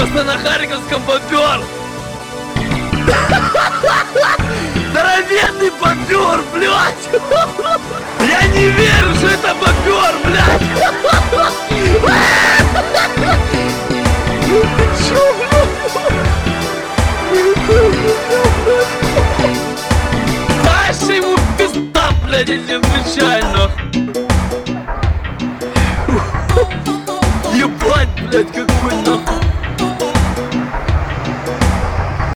просто на Харьковском попёр! Здоровенный попёр, блядь! Я не верю, что это попёр, блядь! Ты чё, блядь? Дальше ему пизда, блядь, я тебе отвечаю, нахуй! Ебать, блядь, как